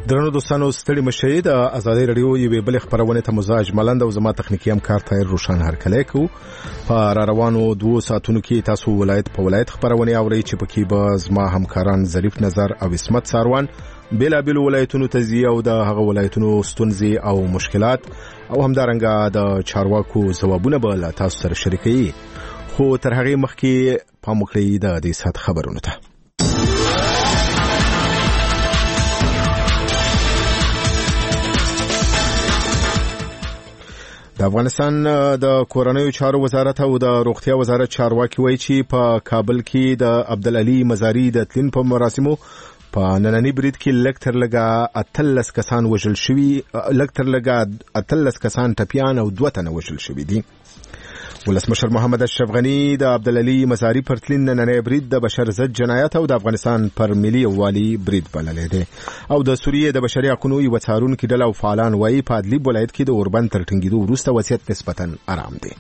درنو دوستانو ستړي مشي د ازادي رادیو یوې بل خبرونه ته مزاج ملند او زما تخنیکی همکار طاهر روشن هرکلی کو په روانو 2 ساعتونو کې تاسو ولایت په ولایت خبرونه اورئ چې پکې به زما همکاران ظریف نظر او اسمت ساروان بیل ولایتونو تزیه او د هغه ولایتونو ستونزې او مشکلات او همدارنګه د چارواکو ځوابونه به تاسو سره شریکوي خو تر هغه مخکې پام وکړئ د دې سات خبرونه ته. د افغانستان د کورنیو چارو وزارت او د روغتیا وزارت چارواکي وایي چې په کابل کې د عبدالعلي مزاری د تلین په مراسمو په نننی برید کې لکتر لګا 18 کسان وژل شوي، لکتر لګا 18 کسان ټپیان او 2 تنه وژل شوي دي. ولسمشر محمد اشرف غنی د عبدالعلي مزاری پر تلین نننی برید د بشر ضد جنایت او د افغانستان پر ملي یووالي برید بللی دی او د سوریې د بشري حقوقو یو څارونکو ډله او فعالان وایي په ادلب ولایت کې د اوربند تر ټینګېدو وروسته وضعیت نسبتاً آرام دی.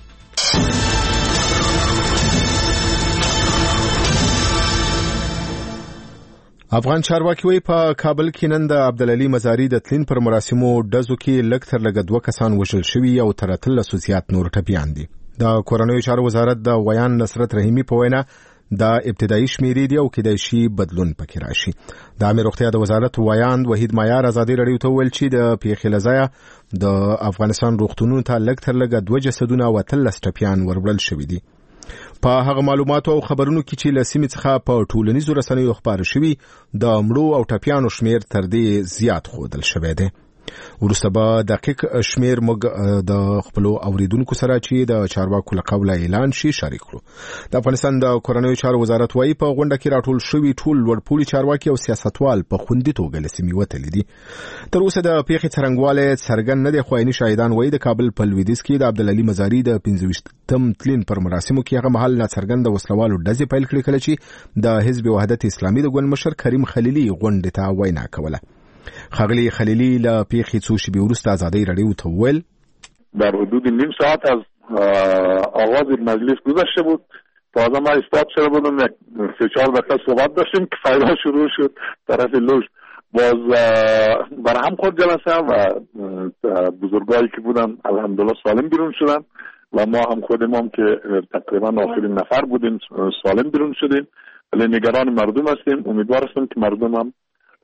افغان چارواکي وایي په کابل کې نن د عبدالعلي مزاری د تلین پر مراسمو ډزو کې لکتر لګا 2 کسان وژل شوي او تر 13 زیات نور ټپیان دي. د کورنیو چارو وزارت د ویان نصرت رحیمی په وینا د ابتدایي شمیرې دی او کېدای شي بدلون پکې راشي. د عامه روغتیا د وزارت ویان وحید معیار ازادي رادیو ته ویل چې د پیښې لزایا د افغانستان روغتونونو ته لکتر لګا 2 جسدونه او 13 ټپیان وربل شوي دي. په هغه معلوماتو او خبرونو کې چې لسیمې څخه په ټولنیزو رسنیو خبر شوي د مړو او ټپیانو شمیر تر دې زیات خودل شوی دی. ورسته به دقیق شمیر موږ د خپل اوریدونکو سره چې د چارواکو لقب اعلان شي شریک کړو. د افغانستان د کورنیو چارو وزارت وايي په غونډه کې راټول شوي ټول لوړپوړي چارواکي او سیاستوال په خوندي توګه لسیمې وتلي دي. تر اوسه د پیښې څرنګواله څرګند نه دي خو عیني شاهدان وايي د کابل په لویدیځ کې د عبدالعلي مزاری د 15 تلین پر مراسمو کې هغه محل څرګند وسلوالو ډزې پیل کړې کله چې د حزب وحدت اسلامي د ګوند مشر کریم خلیلی غونډه ته وینا کوله. خغلی خلیلی له پیښې څو شپې وروسته ازادي رادیو ته ویل در حدود نیم ساعت از آغاز مجلس گذشته بود. تازه ما استاد شده بودم 3-4 دقیقه صحبت داشتیم که فایده شروع شد طرف لوش باز برهم خورد جلسه و بزرگایی که بودن الحمدلله سالم بیرون شدن و ما هم خودم هم که تقریبا آخرین نفر بودیم سالم بیرون شدیم. ولی نگران مردم هستیم، امیدوار هستیم که مردم هم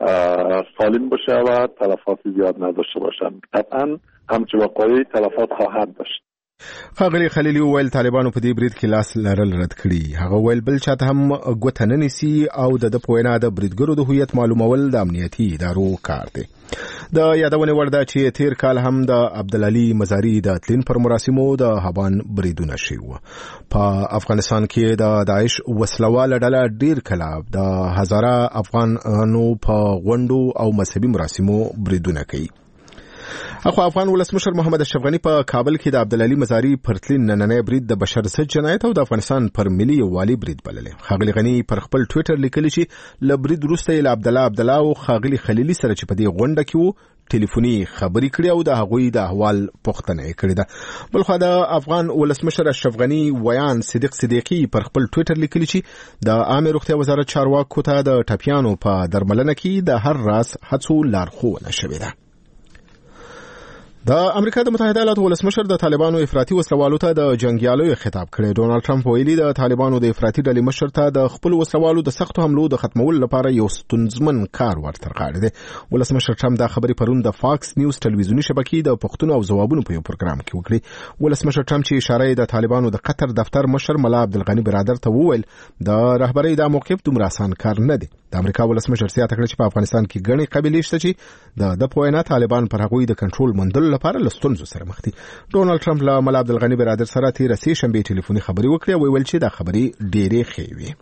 سالم باشه و تلفات زیاد نداشته باشن. قطعا همچه واقعی تلفات خواهد داشت. خغلی خلیلی ویل طالبانو په دې برید کې لاس لرل رد کړي. هغه ویل بل چاته هم ګوته نه نیسي او د پوینا د بریدګرو د هویت معلومول د امنیتي ادارو کار دی. د یادونه ورده چې تیر کال هم د عبدالعلي مزاری د تلین پر مراسمو د هبان بریدونه شوي. په افغانستان کې د داعش وسلواله ډله ډیر کله د هزاره افغانانو په غونډو او مذهبي مراسمو بریدونه کوي. اخو افغان ولسمشر محمد اشرف غنی په کابل کې د عبدالعلي مزاری پر تلین نننی برید د بشر ضد جنایت او د افغانستان پر ملي یووالي برید بللی. خغلی غنی پر خپل ټویټر لیکلی چې له برید وروسته یې له عبدالله او خغلی خلیلی سره چې په دې غونډه کې وو ټلیفوني خبرې کړې او د هغوی د احوال پوښتنه یې کړې ده. بلخو د افغان ولسمشر اشرف غنی ویان صدیق صدیقی پر خپل ټویټر لیکلی چې د عامه روغتیا وزارت چارواکو ته د ټپیانو په درملنه کې د هر راز هڅو لارښوونه شوې ده. د امریکا د متحده ایالاتو ولسمشر د طالبانو افراطي وسلوالو ته د جنگیالیو خطاب کړی. ډونالد ټرمپ ویلي د طالبانو د افراطي ډلې مشر ته د خپل وسلوالو د سختو حملو د ختمولو لپاره یو ستونزمن کار ورتر غاړي دی. ولسمشر ټرمپ دا خبرې پرون د فاکس نیوز ټلویزیونی شبکې د پښتون او ځوابونو په یو پروګرام کې وکړي. ولسمشر ټرمپ چې اشاره د طالبانو د قطر دفتر مشر ملا عبدالغنی برادر ته وویل د رهبرۍ د موقف دومره آسان کار نه دی. د امریکا ولسمشر زیاته کړه چې په افغانستان کې ګڼې قبیلې شته چې د پوینا طالبان پر هغوی د کنټرول موندلو لپاره لستونزو سره مخ دي. ډونالد ټرمپ له ملا عبدالغنی برادر سره تیر سه شنبه ټلیفوني خبرې وکړې او ویل چې دا خبرې ډېرې ښې وي.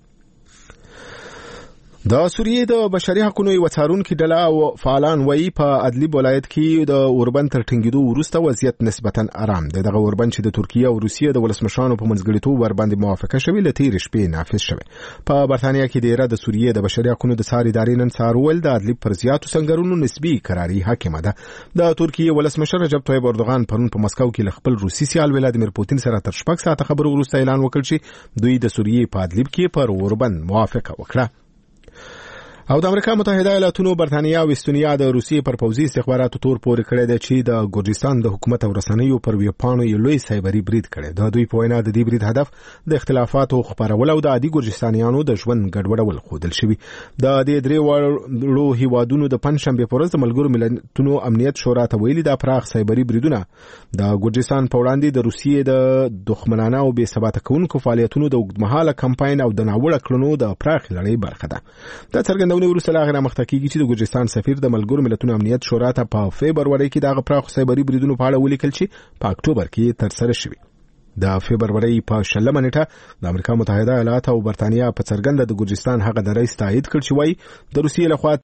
د سوریې د بشري حقوقو یو څارونکو ډله او فعالان وایي په ادلب ولایت کې د اوربند تر ټینګېدو وروسته وضعیت نسبتاً آرام دی. دغه اوربند چې د ترکیه او روسیې د ولسمشرانو په منځګړیتوب ورباندې موافقه شوې له تېرې شپې نافذ شوی. په برتانیا کې د ایران د سوریې د بشري حقوقو د څار ادارې نن سهار وویل د ادلب پر زیاتو سنګرونو نسبي قراري حاکمه ده. د ترکیه ولسمشر رجب طیب اردوغان پرون په مسکو کې له خپل روسي سیال ولادیمیر پوتین سره تر 6 ساعته خبرو وروسته اعلان وکړ چې دوی د سوریې په ادلب کې پر اوربند موافقه وکړه. او د امریکا متحده ایالاتونو برتانیا او استونیا د روسیې پر پوځي استخباراتو تور پورې کړی دی چې د ګورجستان د حکومت او رسنیو پر ویبپاڼو یو لوی سایبري برید کړی. د دوی په وینا د دې برید هدف د اختلافاتو خپرول او د عادي ګورجستانیانو د ژوند ګډوډول ښودل شوي. د دې درې وړو هیوادونو د پنځشنبې په ورځ د ملګرو ملتونو امنیت شورا ته ویلي دا پراخ سایبري بریدونه د ګورجستان په وړاندې د روسیې د دښمنانه او بې ثباته کوونکو فعالیتونو د اوږدمهاله کمپاین او د ناوړه کړنو د پراخ لړۍ برخه ده. دا څرګندونه وروسته لا غیر مخته کیږي چې د ګورجستان سفیر د ملګرو ملتونو امنیت شورا ته په فبروري کې د پراخ سایبري بریدونو په اړه ولیکل چې په اکتوبر کې ترسره شوی. د فبروري په 20 نیټه د امریکا متحده ایالات او برتانیا په څرګنده د ګورجستان هغه دریځ تایید کړ چې وايي د روسیې لخوا